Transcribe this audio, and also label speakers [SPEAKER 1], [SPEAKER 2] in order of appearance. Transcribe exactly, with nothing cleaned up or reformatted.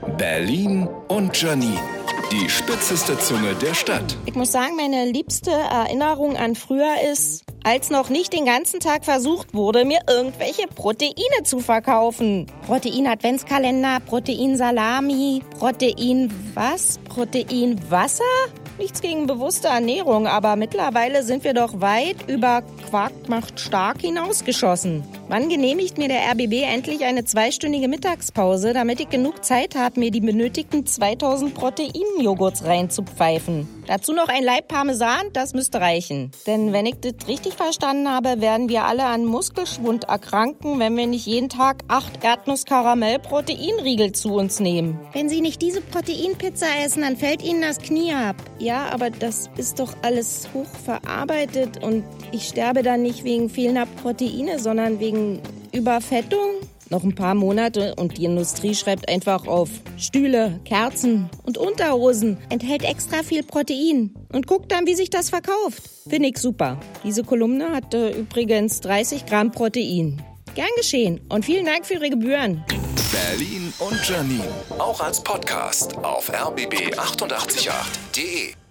[SPEAKER 1] Berlin und Janine, die spitzeste Zunge der Stadt.
[SPEAKER 2] Ich muss sagen, meine liebste Erinnerung an früher ist, als noch nicht den ganzen Tag versucht wurde, mir irgendwelche Proteine zu verkaufen. Protein-Adventskalender, Protein-Salami, Protein was? Protein-Wasser? Nichts gegen bewusste Ernährung, aber mittlerweile sind wir doch weit über Quark macht stark hinausgeschossen. Wann genehmigt mir der R B B endlich eine zweistündige Mittagspause, damit ich genug Zeit habe, mir die benötigten zweitausend Proteinjoghurts reinzupfeifen? Dazu noch ein Laib Parmesan, das müsste reichen. Denn wenn ich das richtig verstanden habe, werden wir alle an Muskelschwund erkranken, wenn wir nicht jeden Tag acht Erdnuss-Karamell-Proteinriegel zu uns nehmen.
[SPEAKER 3] Wenn Sie nicht diese Proteinpizza essen, dann fällt Ihnen das Knie ab.
[SPEAKER 2] Ja, aber das ist doch alles hochverarbeitet und ich sterbe dann nicht wegen fehlender Proteine, sondern wegen Überfettung. Noch ein paar Monate und die Industrie schreibt einfach auf Stühle, Kerzen und Unterhosen.
[SPEAKER 3] Enthält extra viel Protein.
[SPEAKER 2] Und guckt dann, wie sich das verkauft. Finde ich super. Diese Kolumne hatte übrigens dreißig Gramm Protein. Gern geschehen und vielen Dank für Ihre Gebühren.
[SPEAKER 1] Berlin und Janine, auch als Podcast auf r b b acht acht acht punkt de.